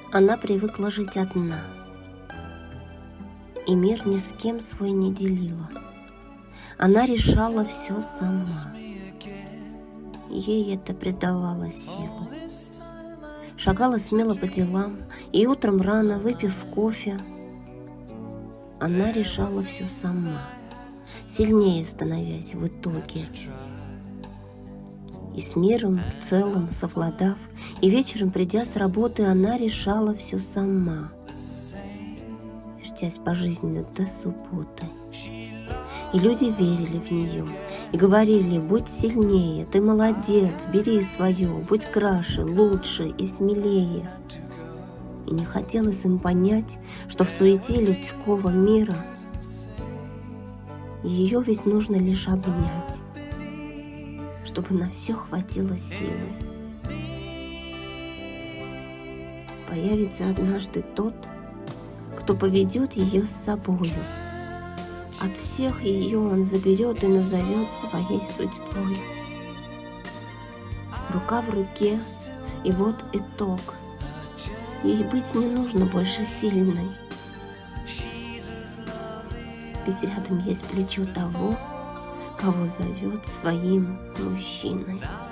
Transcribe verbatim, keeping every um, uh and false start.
Она привыкла жить одна, и мир ни с кем свой не делила. Она решала все сама, ей это придавало силу. Шагала смело по делам, и утром рано, выпив кофе, она решала все сама, сильнее становясь в итоге. И с миром в целом совладав, и вечером, придя с работы, она решала все сама, вертясь по жизни до субботы. И люди верили в нее и говорили: будь сильнее, ты молодец, бери свое, будь краше, лучше и смелее. И не хотелось им понять, что в суете людского мира ее ведь нужно лишь обнять, чтобы на все хватило силы. Появится однажды тот, кто поведет ее с собою. От всех ее он заберет и назовет своей судьбой. Рука в руке, и вот итог. Ей быть не нужно больше сильной, ведь рядом есть плечо того, кого зовет своим мужчиной.